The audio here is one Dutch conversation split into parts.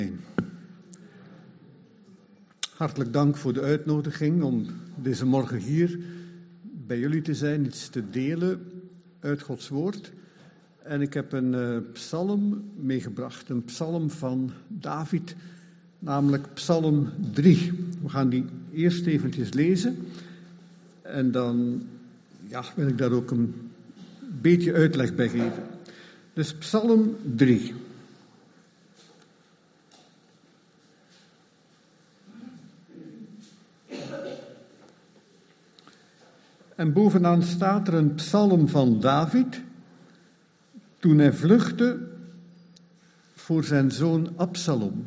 Hartelijk dank voor de uitnodiging om deze morgen hier bij jullie te zijn, iets te delen uit Gods woord. En ik heb een psalm meegebracht, een psalm van David, namelijk psalm 3. We gaan die eerst eventjes lezen en dan wil ik daar ook een beetje uitleg bij geven. Dus psalm 3. En bovenaan staat er een psalm van David, toen hij vluchtte voor zijn zoon Absalom.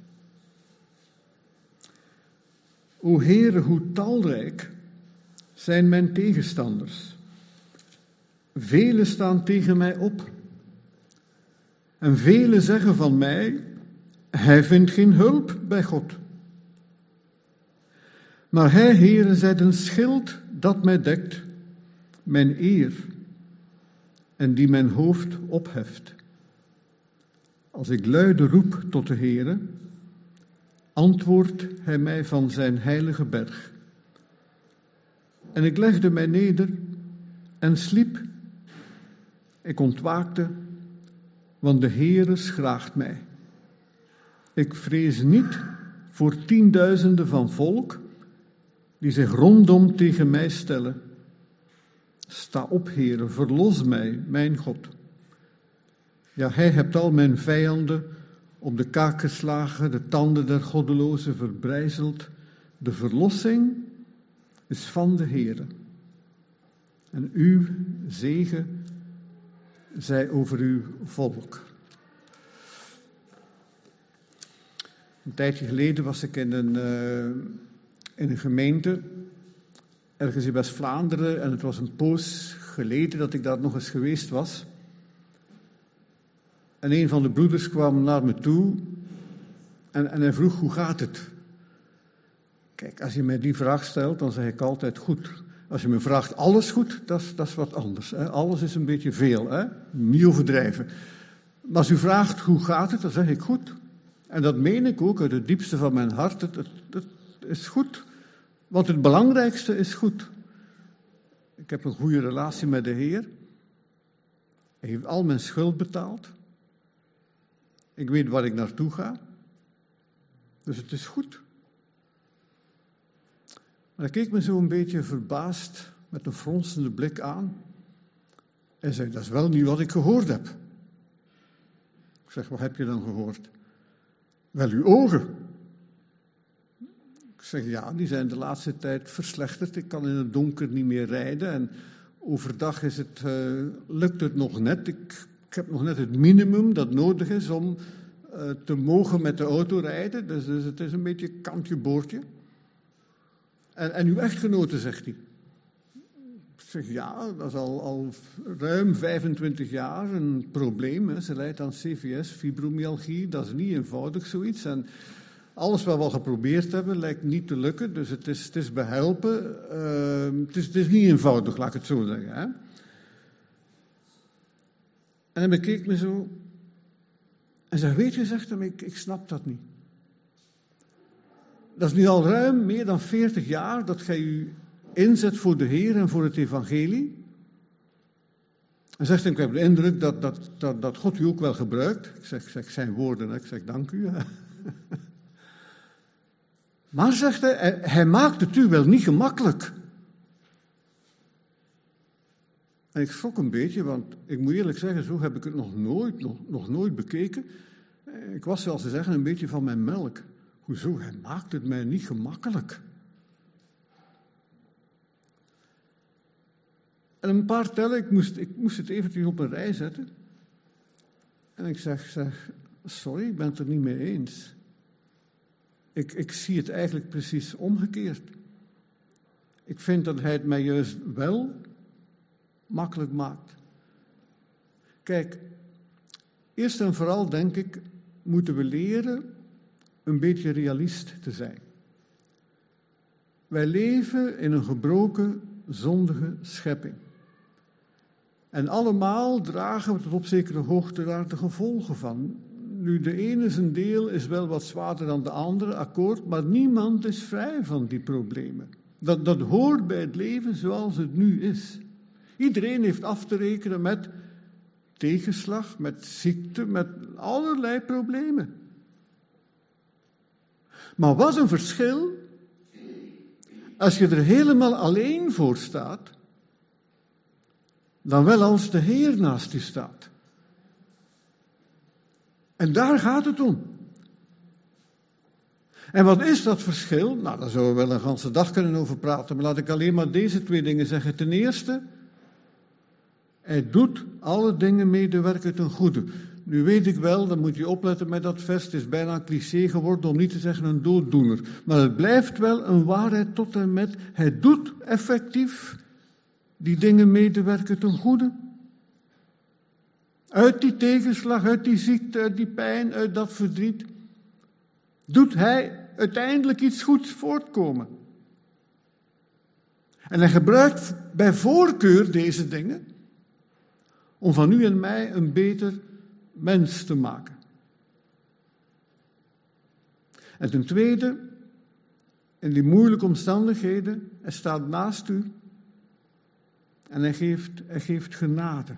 O Heere, hoe talrijk zijn mijn tegenstanders. Velen staan tegen mij op. En velen zeggen van mij, hij vindt geen hulp bij God. Maar hij, Heere, zijt een schild dat mij dekt, mijn eer, en die mijn hoofd opheft. Als ik luide roep tot de Heere, antwoordt hij mij van zijn heilige berg. En ik legde mij neder en sliep. Ik ontwaakte, want de Heere schraagt mij. Ik vrees niet voor tienduizenden van volk, die zich rondom tegen mij stellen. Sta op, Heere, verlos mij, mijn God. Ja, hij hebt al mijn vijanden op de kaak geslagen, de tanden der goddelozen verbrijzeld. De verlossing is van de Heere. En uw zegen zij over uw volk. Een tijdje geleden was ik in een gemeente, ergens in West-Vlaanderen, en het was een poos geleden dat ik daar nog eens geweest was. En een van de broeders kwam naar me toe en hij vroeg, hoe gaat het? Kijk, als je mij die vraag stelt, dan zeg ik altijd goed. Als je me vraagt, alles goed, dat is wat anders. Hè? Alles is een beetje veel, hè? Niet overdrijven. Maar als u vraagt, hoe gaat het, dan zeg ik goed. En dat meen ik ook uit het diepste van mijn hart. Het is goed, want het belangrijkste is goed. Ik heb een goede relatie met de Heer. Hij heeft al mijn schuld betaald. Ik weet waar ik naartoe ga. Dus het is goed. Maar hij keek me zo een beetje verbaasd met een fronsende blik aan. Hij zei, dat is wel niet wat ik gehoord heb. Ik zeg, wat heb je dan gehoord? Wel, uw ogen. Ik zeg, ja, die zijn de laatste tijd verslechterd. Ik kan in het donker niet meer rijden. En overdag lukt het nog net. Ik heb nog net het minimum dat nodig is om te mogen met de auto rijden. Dus het is een beetje kantje boordje. En uw echtgenote, zegt hij. Ik zeg, ja, dat is al ruim 25 jaar een probleem. Hè. Ze lijdt aan CVS, fibromyalgie. Dat is niet eenvoudig, zoiets. En alles wat we al geprobeerd hebben, lijkt niet te lukken. Dus het is behelpen. Het is niet eenvoudig, laat ik het zo zeggen. Hè. En hij bekeek me zo. En zei, weet je, zegt hem, ik snap dat niet. Dat is nu al ruim meer dan 40 jaar dat gij u inzet voor de Heer en voor het evangelie. En zegt hij, ik heb de indruk dat God u ook wel gebruikt. Ik zeg zijn woorden, ik zeg dank u. Maar, zegt hij maakt het u wel niet gemakkelijk. En ik schrok een beetje, want ik moet eerlijk zeggen, zo heb ik het nog nooit bekeken. Ik was, zoals ze zeggen, een beetje van mijn melk. Hoezo? Hij maakt het mij niet gemakkelijk. En een paar tellen, ik moest het eventjes op een rij zetten. En ik zeg, sorry, ik ben het er niet mee eens. Ik zie het eigenlijk precies omgekeerd. Ik vind dat hij het mij juist wel makkelijk maakt. Kijk, eerst en vooral denk ik, moeten we leren een beetje realist te zijn. Wij leven in een gebroken, zondige schepping. En allemaal dragen we tot op zekere hoogte daar de gevolgen van. Nu, de ene zijn deel is wel wat zwaarder dan de andere, akkoord, maar niemand is vrij van die problemen. Dat hoort bij het leven zoals het nu is. Iedereen heeft af te rekenen met tegenslag, met ziekte, met allerlei problemen. Maar wat een verschil als je er helemaal alleen voor staat, dan wel als de Heer naast je staat. En daar gaat het om. En wat is dat verschil? Nou, daar zouden we wel een hele dag kunnen over praten, maar laat ik alleen maar deze 2 dingen zeggen. Ten eerste, hij doet alle dingen medewerken ten goede. Nu weet ik wel, dan moet je opletten met dat vers, het is bijna een cliché geworden om niet te zeggen een dooddoener. Maar het blijft wel een waarheid tot en met, hij doet effectief die dingen medewerken ten goede. Uit die tegenslag, uit die ziekte, uit die pijn, uit dat verdriet, doet hij uiteindelijk iets goeds voortkomen. En hij gebruikt bij voorkeur deze dingen om van u en mij een beter mens te maken. En ten tweede, in die moeilijke omstandigheden, hij staat naast u en hij geeft genade.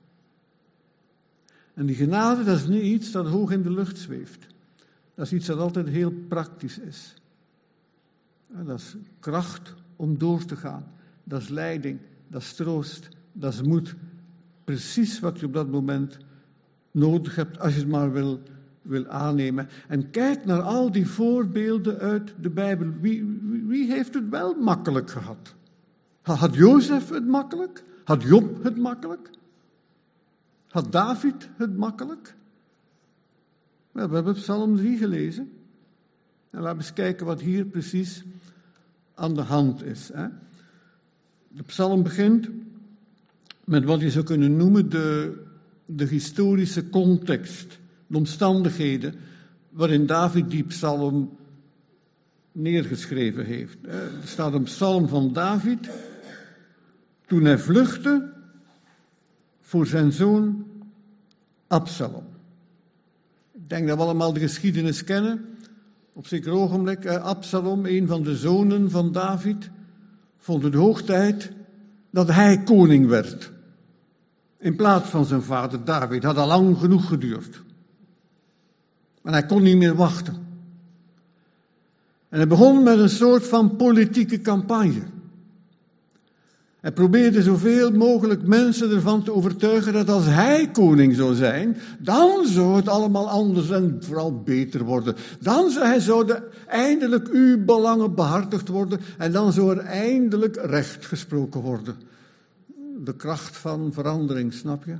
En die genade, dat is niet iets dat hoog in de lucht zweeft. Dat is iets dat altijd heel praktisch is. Dat is kracht om door te gaan. Dat is leiding, dat is troost, dat is moed. Precies wat je op dat moment nodig hebt, als je het maar wil aannemen. En kijk naar al die voorbeelden uit de Bijbel. Wie heeft het wel makkelijk gehad? Had Jozef het makkelijk? Had Job het makkelijk? Had David het makkelijk? Wel, we hebben Psalm 3 gelezen. En laten we eens kijken wat hier precies aan de hand is. De psalm begint met wat je zou kunnen noemen de historische context, de omstandigheden waarin David die psalm neergeschreven heeft. Er staat een psalm van David toen hij vluchtte voor zijn zoon Absalom. Ik denk dat we allemaal de geschiedenis kennen. Op zeker ogenblik, Absalom, een van de zonen van David, vond het hoog tijd dat hij koning werd. In plaats van zijn vader David. Had al lang genoeg geduurd. En hij kon niet meer wachten. En hij begon met een soort van politieke campagne. Hij probeerde zoveel mogelijk mensen ervan te overtuigen dat als hij koning zou zijn, dan zou het allemaal anders en vooral beter worden. Dan zouden eindelijk uw belangen behartigd worden en dan zou er eindelijk recht gesproken worden. De kracht van verandering, snap je?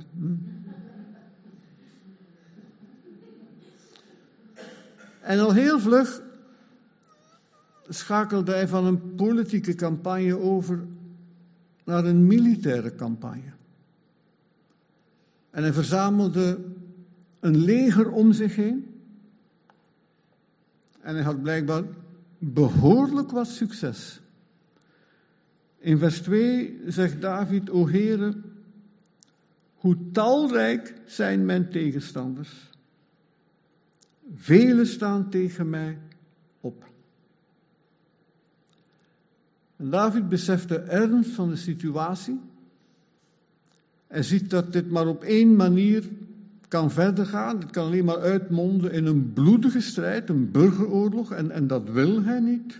En al heel vlug schakelde hij van een politieke campagne over naar een militaire campagne. En hij verzamelde een leger om zich heen. En hij had blijkbaar behoorlijk wat succes. In vers 2 zegt David, o Heere, hoe talrijk zijn mijn tegenstanders. Velen staan tegen mij op. En David beseft de ernst van de situatie. Hij ziet dat dit maar op één manier kan verder gaan. Het kan alleen maar uitmonden in een bloedige strijd, een burgeroorlog. En dat wil hij niet.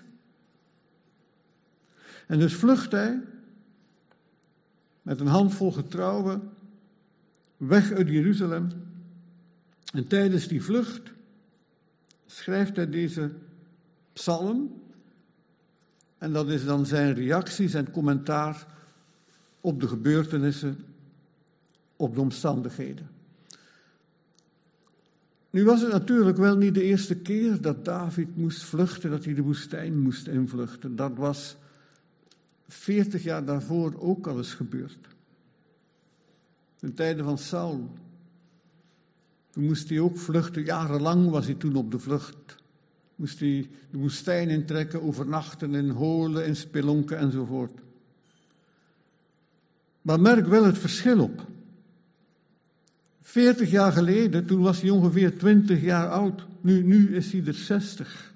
En dus vlucht hij met een handvol getrouwen weg uit Jeruzalem. En tijdens die vlucht schrijft hij deze psalm. En dat is dan zijn reactie, zijn commentaar op de gebeurtenissen, op de omstandigheden. Nu was het natuurlijk wel niet de eerste keer dat David moest vluchten, dat hij de woestijn moest invluchten. Dat was 40 jaar daarvoor ook al eens gebeurd. In tijden van Saul. Toen moest hij ook vluchten, jarenlang was hij toen op de vlucht. Moest hij de woestijn intrekken, overnachten in holen, in spelonken enzovoort. Maar merk wel het verschil op. 40 jaar geleden, toen was hij ongeveer 20 jaar oud. Nu is hij er 60.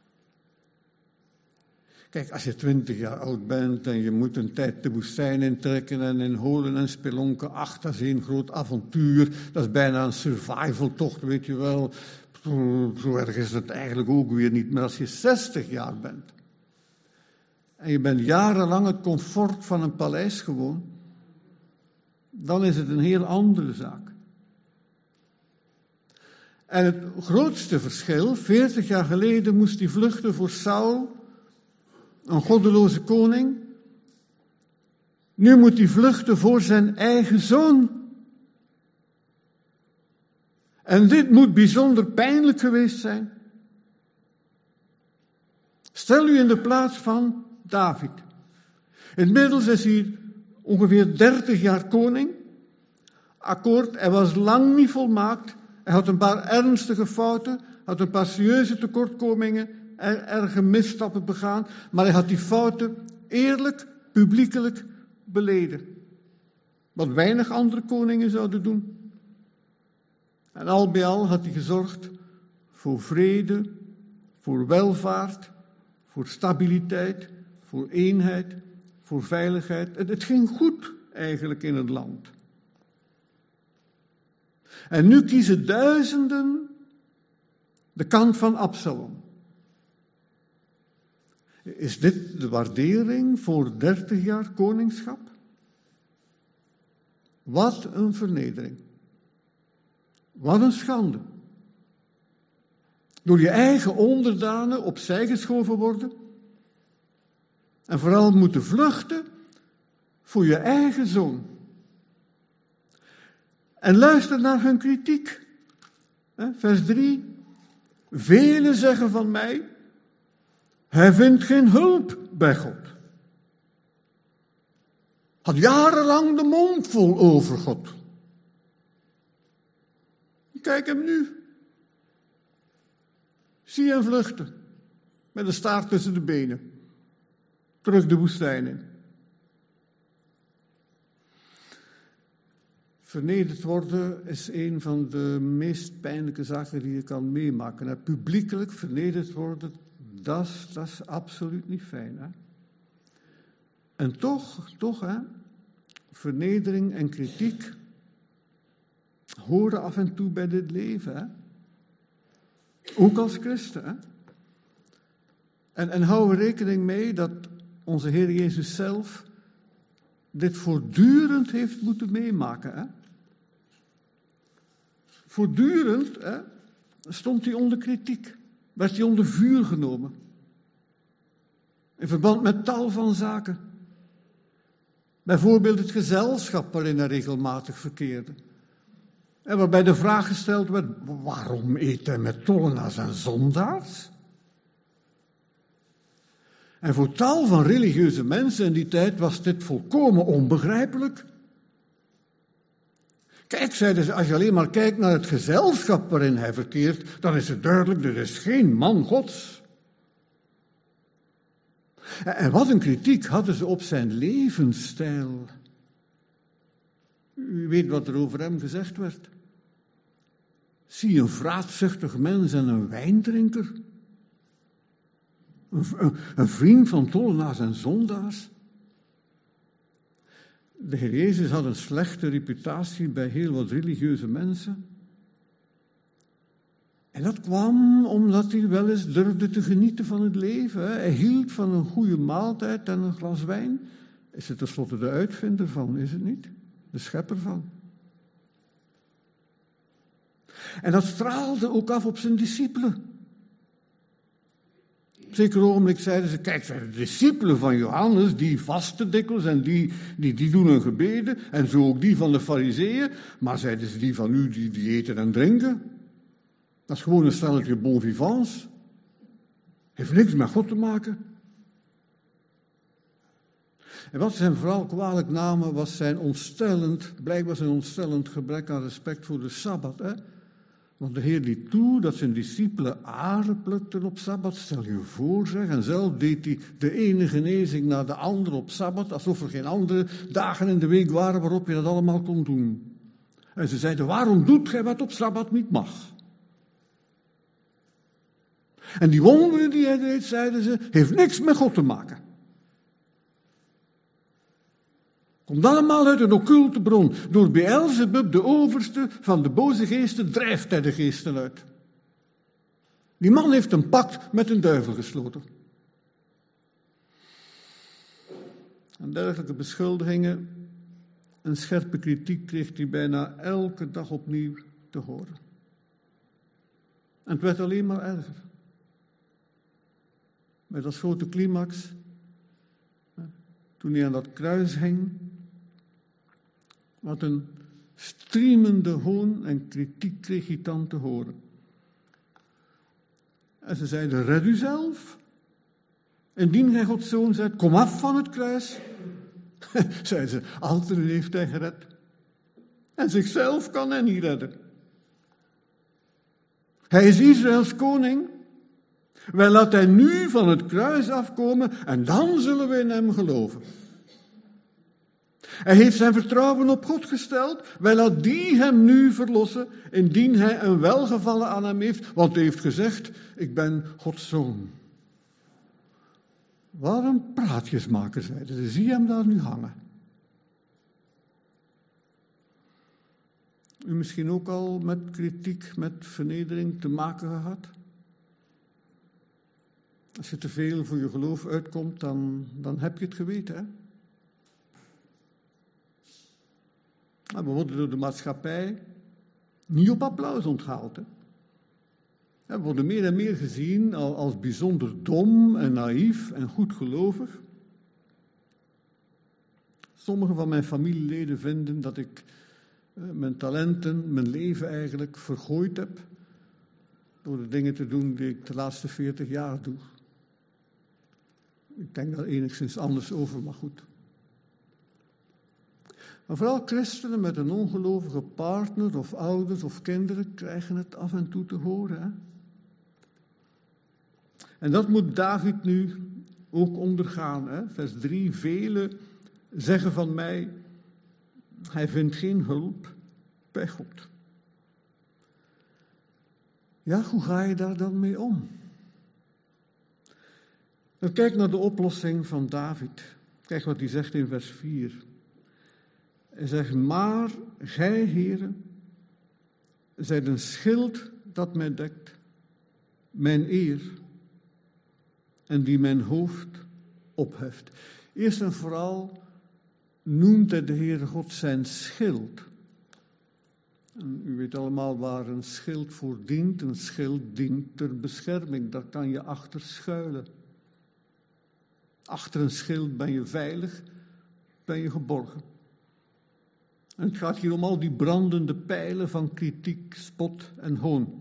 Kijk, als je 20 jaar oud bent en je moet een tijd de woestijn intrekken en in holen en spelonken, dat is een groot avontuur. Dat is bijna een survivaltocht, weet je wel. Zo erg is het eigenlijk ook weer niet. Maar als je 60 jaar bent en je bent jarenlang het comfort van een paleis gewoon, dan is het een heel andere zaak. En het grootste verschil, 40 jaar geleden moest hij vluchten voor Saul, een goddeloze koning. Nu moet hij vluchten voor zijn eigen zoon. En dit moet bijzonder pijnlijk geweest zijn. Stel u in de plaats van David. Inmiddels is hij ongeveer 30 jaar koning. Akkoord, hij was lang niet volmaakt. Hij had een paar ernstige fouten, had een paar serieuze tekortkomingen, erge misstappen begaan, maar hij had die fouten eerlijk, publiekelijk beleden. Wat weinig andere koningen zouden doen. En al bij al had hij gezorgd voor vrede, voor welvaart, voor stabiliteit, voor eenheid, voor veiligheid. Het ging goed eigenlijk in het land. En nu kiezen duizenden de kant van Absalom. Is dit de waardering voor 30 jaar koningschap? Wat een vernedering. Wat een schande. Door je eigen onderdanen opzij geschoven worden. En vooral moeten vluchten voor je eigen zoon. En luister naar hun kritiek. Vers 3. Velen zeggen van mij, hij vindt geen hulp bij God. Had jarenlang de mond vol over God. Kijk hem nu. Zie hem vluchten. Met een staart tussen de benen. Terug de woestijn in. Vernederd worden is een van de meest pijnlijke zaken die je kan meemaken. Publiekelijk vernederd worden, dat is absoluut niet fijn. Hè? En toch, hè, vernedering en kritiek horen af en toe bij dit leven. Hè? Ook als christen. Hè? En hou er rekening mee dat onze Heer Jezus zelf dit voortdurend heeft moeten meemaken. Hè? Voortdurend stond hij onder kritiek, werd hij onder vuur genomen. In verband met tal van zaken. Bijvoorbeeld het gezelschap waarin hij regelmatig verkeerde. En waarbij de vraag gesteld werd, waarom eet hij met tollenaars en zondaars? En voor tal van religieuze mensen in die tijd was dit volkomen onbegrijpelijk. Kijk, zeiden ze, als je alleen maar kijkt naar het gezelschap waarin hij verkeert, dan is het duidelijk, er is geen man Gods. En wat een kritiek hadden ze op zijn levensstijl. U weet wat er over hem gezegd werd. Zie een vraatzuchtig mens en een wijndrinker. Een vriend van tollenaars en zondaars. De Heer Jezus had een slechte reputatie bij heel wat religieuze mensen. En dat kwam omdat hij wel eens durfde te genieten van het leven. Hij hield van een goede maaltijd en een glas wijn. Is er tenslotte de uitvinder van, is het niet? De schepper van. En dat straalde ook af op zijn discipelen. Op een zeker ogenblik zeiden ze, kijk, de discipelen van Johannes, die vasten dikwijls en die doen hun gebeden. En zo ook die van de Farizeeën. Maar zeiden ze, die van u, die eten en drinken. Dat is gewoon een stelletje bon vivants. Heeft niks met God te maken. En wat ze hem vooral kwalijk namen, was blijkbaar zijn ontstellend gebrek aan respect voor de Sabbat. Hè? Want de Heer liet toe dat zijn discipelen aren plukten op Sabbat. Stel je voor, zeg. En zelf deed hij de ene genezing naar de andere op Sabbat, alsof er geen andere dagen in de week waren waarop je dat allemaal kon doen. En ze zeiden, waarom doet gij wat op Sabbat niet mag? En die wonderen die hij deed, zeiden ze, heeft niks met God te maken. Komt allemaal uit een occulte bron. Door Beelzebub, de overste van de boze geesten, drijft hij de geesten uit. Die man heeft een pact met een duivel gesloten. En dergelijke beschuldigingen en scherpe kritiek kreeg hij bijna elke dag opnieuw te horen. En het werd alleen maar erger. Met als grote climax, toen hij aan dat kruis hing, wat een striemende hoon en kritiek kreeg hij dan te horen. En ze zeiden, red u zelf. Indien gij Gods zoon zijt, kom af van het kruis. Zeiden ze, anderen heeft hij gered. En zichzelf kan hij niet redden. Hij is Israëls koning. Wij laten hij nu van het kruis afkomen en dan zullen we in hem geloven. Hij heeft zijn vertrouwen op God gesteld. Wij laten die hem nu verlossen, indien hij een welgevallen aan hem heeft, want hij heeft gezegd, ik ben Gods zoon. Wat een praatjesmaker, zeiden ze. Zie hem daar nu hangen. U misschien ook al met kritiek, met vernedering te maken gehad? Als je te veel voor je geloof uitkomt, dan heb je het geweten, hè? We worden door de maatschappij niet op applaus onthaald, hè? We worden meer en meer gezien als bijzonder dom en naïef en goedgelovig. Sommige van mijn familieleden vinden dat ik mijn talenten, mijn leven eigenlijk vergooid heb door de dingen te doen die ik de laatste 40 jaar doe. Ik denk daar enigszins anders over, maar goed. Maar vooral christenen met een ongelovige partner of ouders of kinderen krijgen het af en toe te horen, hè? En dat moet David nu ook ondergaan. Hè? Vers 3, velen zeggen van mij, hij vindt geen hulp bij God. Ja, hoe ga je daar dan mee om? Dan kijk naar de oplossing van David. Kijk wat hij zegt in vers 4. Hij zegt, maar gij, heren, zijt een schild dat mij dekt, mijn eer, en die mijn hoofd opheft. Eerst en vooral noemt hij de Heere God zijn schild. En u weet allemaal waar een schild voor dient. Een schild dient ter bescherming, daar kan je achter schuilen. Achter een schild ben je veilig, ben je geborgen. En het gaat hier om al die brandende pijlen van kritiek, spot en hoon.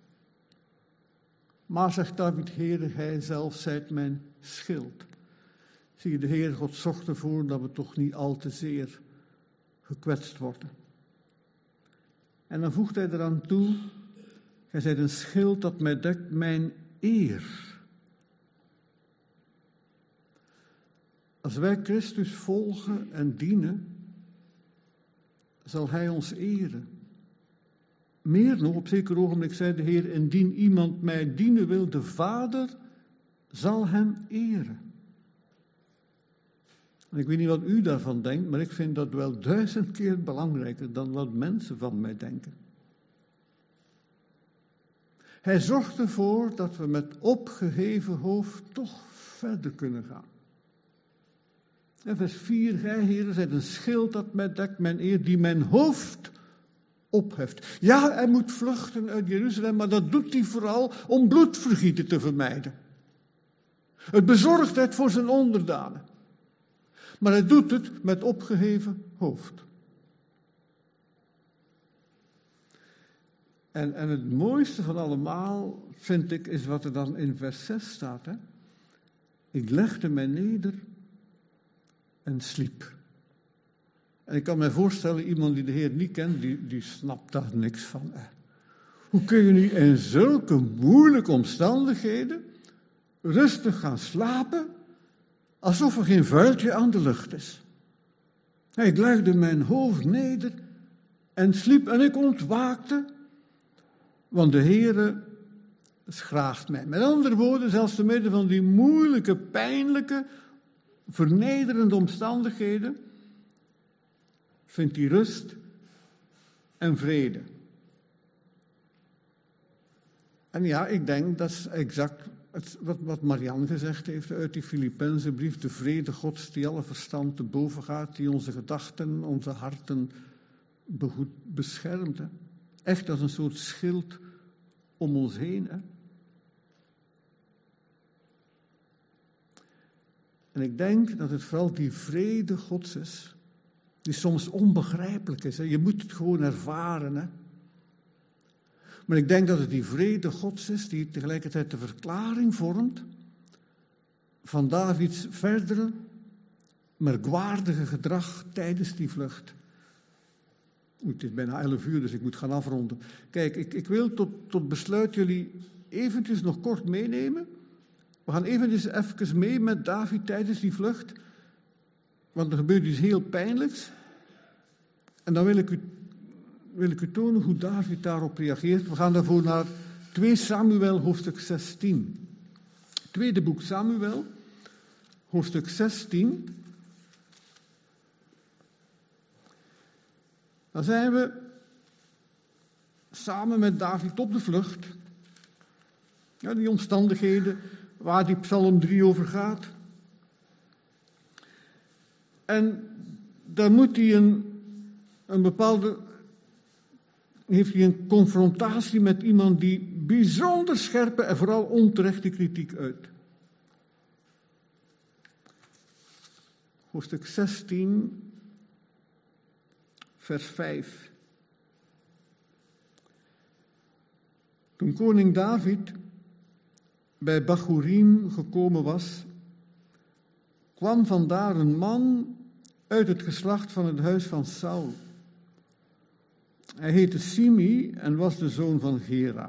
Maar, zegt David, Heere, gij zelf zijt mijn schild. Zie je, de Heer God zorgt ervoor dat we toch niet al te zeer gekwetst worden. En dan voegt hij eraan toe, gij zijt een schild dat mij dekt, mijn eer. Als wij Christus volgen en dienen, zal hij ons eren. Meer nog, op zeker ogenblik zei de Heer, indien iemand mij dienen wil, de Vader zal hem eren. En ik weet niet wat u daarvan denkt, maar ik vind dat wel 1000 keer belangrijker dan wat mensen van mij denken. Hij zorgt ervoor dat we met opgeheven hoofd toch verder kunnen gaan. En vers 4, gij, heren, zijt een schild dat mij dekt, mijn eer, die mijn hoofd opheft. Ja, hij moet vluchten uit Jeruzalem, maar dat doet hij vooral om bloedvergieten te vermijden. Het bezorgdheid voor zijn onderdanen. Maar hij doet het met opgeheven hoofd. En het mooiste van allemaal, vind ik, is wat er dan in vers 6 staat. Hè? Ik legde mij neder en sliep. En ik kan me voorstellen, iemand die de Heer niet kent, die snapt daar niks van. Hoe kun je nu in zulke moeilijke omstandigheden rustig gaan slapen, alsof er geen vuiltje aan de lucht is? Ik legde mijn hoofd neder en sliep en ik ontwaakte, want de Heere schraagt mij. Met andere woorden, zelfs te midden van die moeilijke, pijnlijke, vernederende omstandigheden, vindt hij rust en vrede. En ja, ik denk dat is exact wat Marianne gezegd heeft uit die Filippenzenbrief. De vrede Gods die alle verstand te boven gaat, die onze gedachten, onze harten beschermt. Hè. Echt als een soort schild om ons heen. Hè. En ik denk dat het vooral die vrede Gods is, die soms onbegrijpelijk is. Hè. Je moet het gewoon ervaren. Hè. Maar ik denk dat het die vrede Gods is die tegelijkertijd de verklaring vormt van Davids verdere merkwaardige gedrag tijdens die vlucht. Het is bijna 11 uur, dus ik moet gaan afronden. Kijk, ik wil tot besluit jullie eventjes nog kort meenemen. We gaan even mee met David tijdens die vlucht. Want er gebeurt iets heel pijnlijks. En dan wil ik u tonen hoe David daarop reageert. We gaan daarvoor naar 2 Samuel, hoofdstuk 16. Tweede boek Samuel, hoofdstuk 16. Dan zijn we samen met David op de vlucht. Ja, die omstandigheden waar die Psalm 3 over gaat. En dan moet hij heeft hij een confrontatie met iemand die bijzonder scherpe en vooral onterechte kritiek uit. Hoofdstuk 16, vers 5. Toen koning David bij Bachurim gekomen was, kwam vandaar een man uit het geslacht van het huis van Saul. Hij heette Simi en was de zoon van Gera.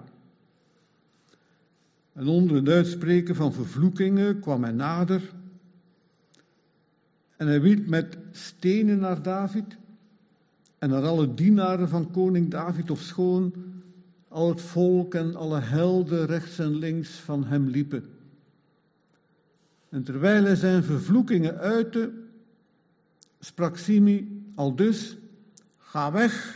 En onder het uitspreken van vervloekingen kwam hij nader. En hij wierp met stenen naar David en naar alle dienaren van koning David, ofschoon al het volk en alle helden rechts en links van hem liepen. En terwijl hij zijn vervloekingen uitte, sprak Simi aldus: Ga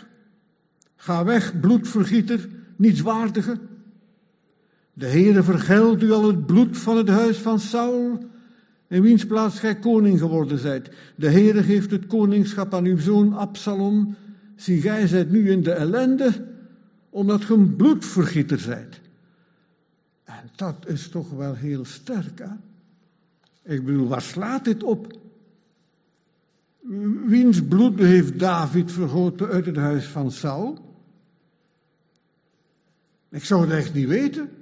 weg, bloedvergieter, nietswaardige. De Heere vergeldt u al het bloed van het huis van Saul, in wiens plaats gij koning geworden zijt. De Heere geeft het koningschap aan uw zoon Absalom. Zie, gij zijt nu in de ellende, omdat ge een bloedvergieter zijt. En dat is toch wel heel sterk, hè? Ik bedoel, waar slaat dit op? Wiens bloed heeft David vergoten uit het huis van Saul? Ik zou het echt niet weten.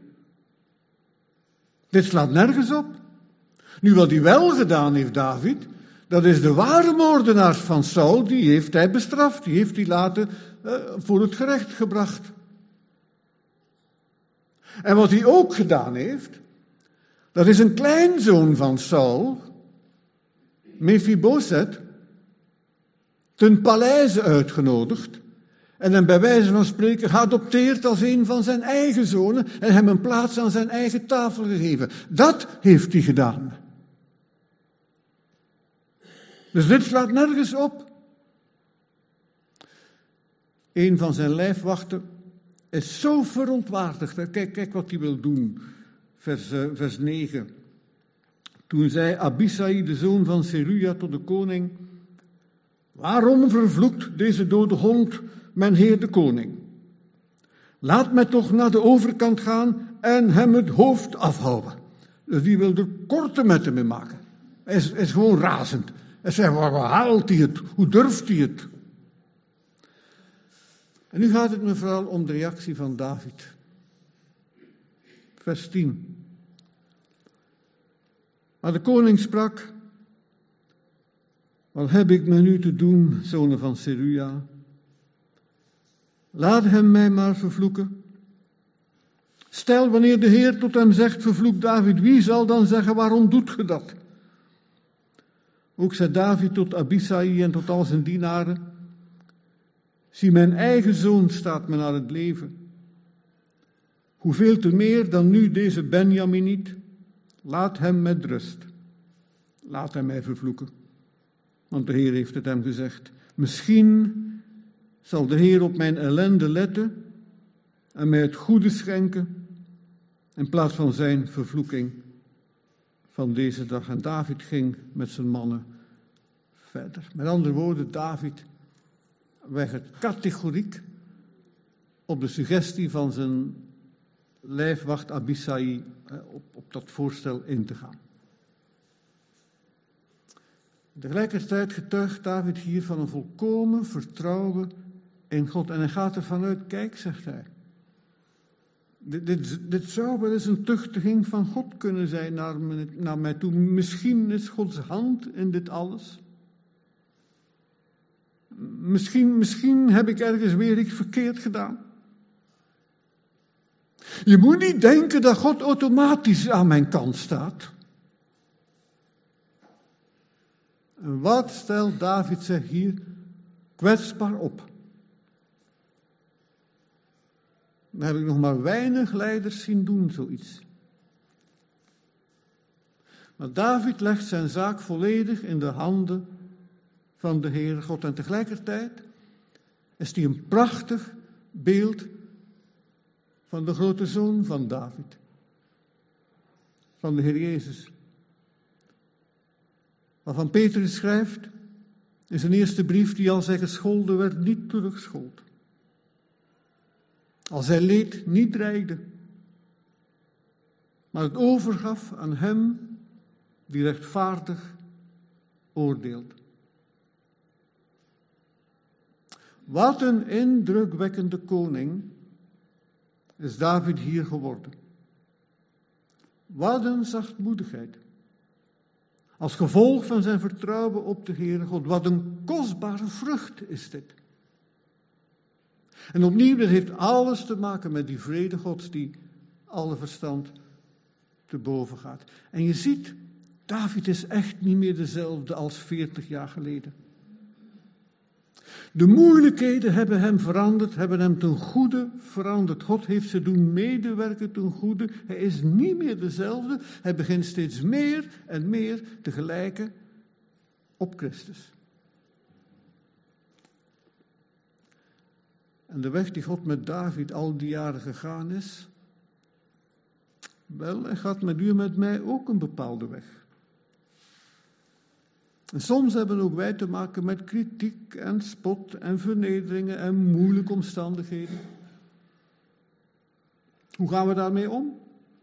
Dit slaat nergens op. Nu, wat hij wel gedaan heeft, David, dat is de ware moordenaars van Saul, die heeft hij bestraft. Die heeft hij laten voor het gerecht gebracht. En wat hij ook gedaan heeft, dat is een kleinzoon van Saul, Mephibosheth, ten paleize uitgenodigd en hem bij wijze van spreken geadopteerd als een van zijn eigen zonen en hem een plaats aan zijn eigen tafel gegeven. Dat heeft hij gedaan. Dus dit slaat nergens op. Een van zijn lijfwachten is zo verontwaardigd. Kijk wat hij wil doen. Vers 9. Toen zei Abisai, de zoon van Seruja, tot de koning: Waarom vervloekt deze dode hond mijn heer de koning? Laat mij toch naar de overkant gaan en hem het hoofd afhouden. Dus die wil er korte metten mee maken. Hij is gewoon razend. Hij zegt: waar haalt hij het? Hoe durft hij het? En nu gaat het me vooral om de reactie van David. Vers 10. Maar de koning sprak: Wat heb ik met u te doen, zonen van Seruja? Laat hem mij maar vervloeken. Stel, wanneer de Heer tot hem zegt: vervloek David, wie zal dan zeggen: waarom doet ge dat? Ook zei David tot Abisai en tot al zijn dienaren: Zie, mijn eigen zoon staat me naar het leven. Hoeveel te meer dan nu deze Benjamin niet? Laat hem met rust. Laat hem mij vervloeken. Want de Heer heeft het hem gezegd. Misschien zal de Heer op mijn ellende letten en mij het goede schenken in plaats van zijn vervloeking van deze dag. En David ging met zijn mannen verder. Met andere woorden, David weigert categoriek op de suggestie van zijn lijfwacht Abisai op dat voorstel in te gaan. Tegelijkertijd getuigt David hier van een volkomen vertrouwen in God. En hij gaat ervan uit, kijk, zegt hij. Dit zou wel eens een tuchtiging van God kunnen zijn naar mij toe. Misschien is Gods hand in dit alles. Misschien heb ik ergens weer iets verkeerd gedaan. Je moet niet denken dat God automatisch aan mijn kant staat. En wat stelt David zich hier kwetsbaar op? Dan heb ik nog maar weinig leiders zien doen, zoiets. Maar David legt zijn zaak volledig in de handen van de Heere God. En tegelijkertijd is hij een prachtig beeld van de grote zoon van David. Van de Heer Jezus. Waarvan Petrus schrijft in zijn eerste brief, die als hij gescholden werd, niet terugschold. Als hij leed, niet dreigde. Maar het overgaf aan hem die rechtvaardig oordeelt. Wat een indrukwekkende koning is David hier geworden. Wat een zachtmoedigheid. Als gevolg van zijn vertrouwen op de Heere God. Wat een kostbare vrucht is dit. En opnieuw, dit heeft alles te maken met die vrede Gods die alle verstand te boven gaat. En je ziet, David is echt niet meer dezelfde als 40 jaar geleden. De moeilijkheden hebben hem veranderd, hebben hem ten goede veranderd. God heeft ze doen medewerken ten goede. Hij is niet meer dezelfde. Hij begint steeds meer en meer te gelijken op Christus. En de weg die God met David al die jaren gegaan is, wel, hij gaat met u en met mij ook een bepaalde weg. En soms hebben ook wij te maken met kritiek en spot en vernederingen en moeilijke omstandigheden. Hoe gaan we daarmee om?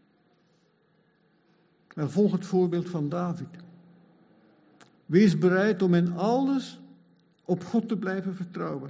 Wel, volg het voorbeeld van David. Wees bereid om in alles op God te blijven vertrouwen.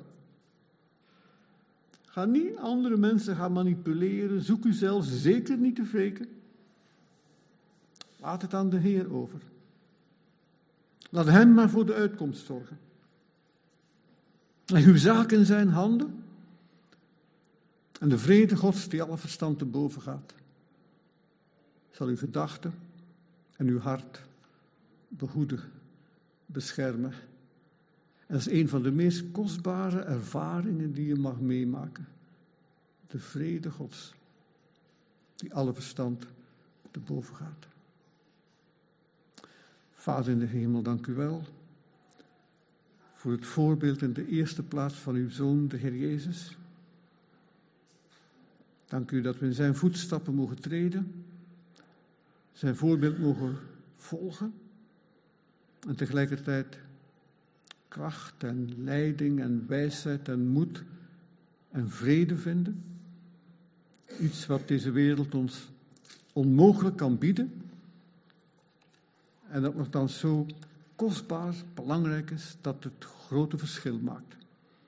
Ga niet andere mensen gaan manipuleren. Zoek u zelf zeker niet te wreken. Laat het aan de Heer over. Laat hem maar voor de uitkomst zorgen. Leg uw zaak in zijn handen. En de vrede Gods die alle verstand te boven gaat, zal uw gedachten en uw hart behoeden, beschermen. En dat is een van de meest kostbare ervaringen die je mag meemaken. De vrede Gods, die alle verstand te boven gaat. Vader in de hemel, dank u wel voor het voorbeeld in de eerste plaats van uw Zoon, de Heer Jezus. Dank u dat we in zijn voetstappen mogen treden, zijn voorbeeld mogen volgen en tegelijkertijd kracht en leiding en wijsheid en moed en vrede vinden. Iets wat deze wereld ons onmogelijk kan bieden. En dat nogthans zo kostbaar, belangrijk is, dat het grote verschil maakt.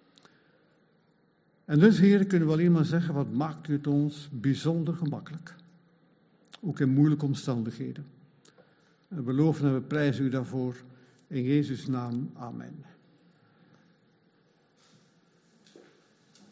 En dus, Heer, kunnen we alleen maar zeggen, wat maakt u het ons bijzonder gemakkelijk. Ook in moeilijke omstandigheden. En we loven en we prijzen u daarvoor. In Jezus' naam, amen.